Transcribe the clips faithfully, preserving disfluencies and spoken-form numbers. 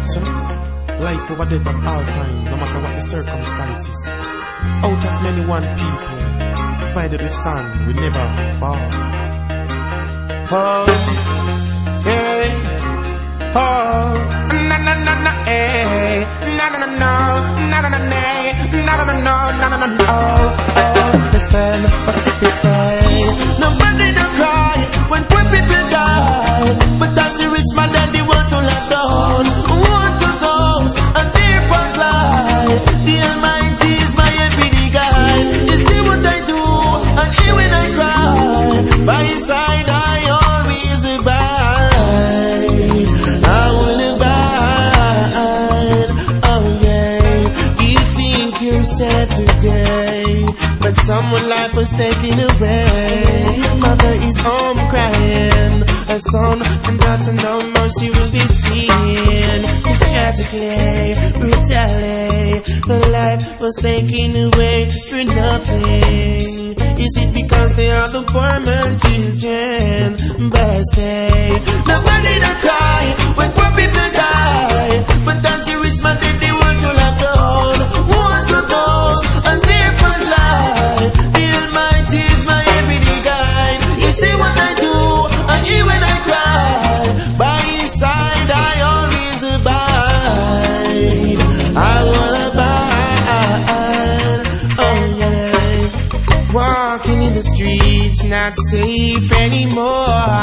son. Life over death at all time, no matter what the circumstances. Out of many one people, divided we stand, we never fall. Oh, hey, oh, na na na na, hey, na na na no, na na na nay, na na na no, na na na no. Oh, oh, listen, what did they say? Nobody don't cry when poor people die, but as the rich man then they want to let down. Want to those and their first lie. The Almighty is my everyday guide. You see what I do, and hear when I cry. By his side I always abide. I will abide. Oh yeah. You think you're sad today, but someone's life was taken away. Mother is home crying, her son and daughter no mercy will be seen. So tragically, brutally, the life was taken away for nothing. Is it because they are the poor man children? But I say, nobody don't cry when poor people die, but as the rich man did the world to love down. One to those and their first life. The Almighty is my everyday guide. You see what I do, and hear when I cry. By his side I always abide. I will abide. Oh yeah. Walking in the streets, not safe anymore.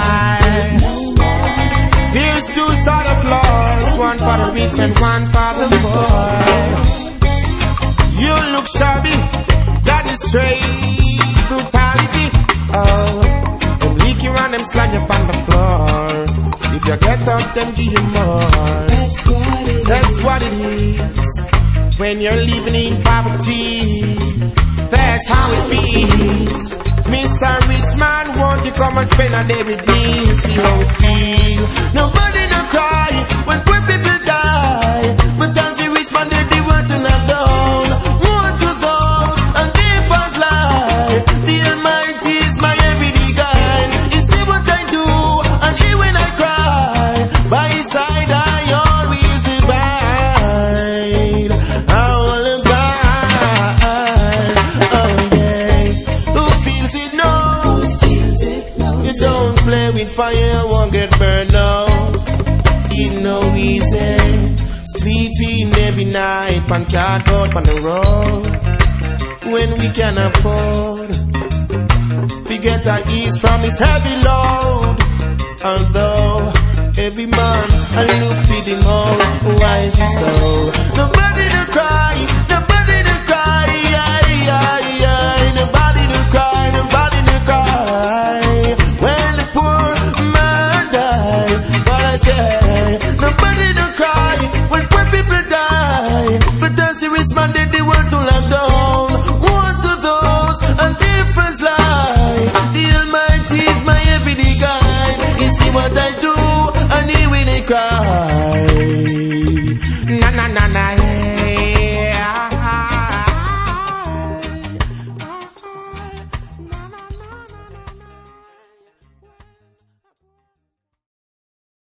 There's two sort of laws, one for the rich and one for the poor. You look shabby, that is straight brutality. Oh, them lick you and them slam you on the floor. If you get up, them give you more. That's what it That's is. what it is. When you're living in poverty, that's how it feels. Mister Rich Man, won't you come and spend a day with me? See how it feels. Nobody no cry when poor people die, but as the rich man did the world to knock down. One to those and their first life. The Almighty is my everyday guide. You see what I do, and hear when I cry. By his side I always abide. I will abide. Oh yeah. Who feels it knows. You don't play with fire, won't get burned out. It no easy. Sleeping every night, pan cardboard on the road. When we can afford, forget our ease from his heavy load. Although every man I look feed him all. Why is it so? Nobody to cry, nobody to cry. Aye, aye, aye. Nobody to cry, nobody to cry. When the poor man died, but I say nobody to cry when poor people die. But as the rich man did the world to lock down. One to those and different life. The Almighty is my everyday guide. You see what I do, and hear when they cry. Na na na na.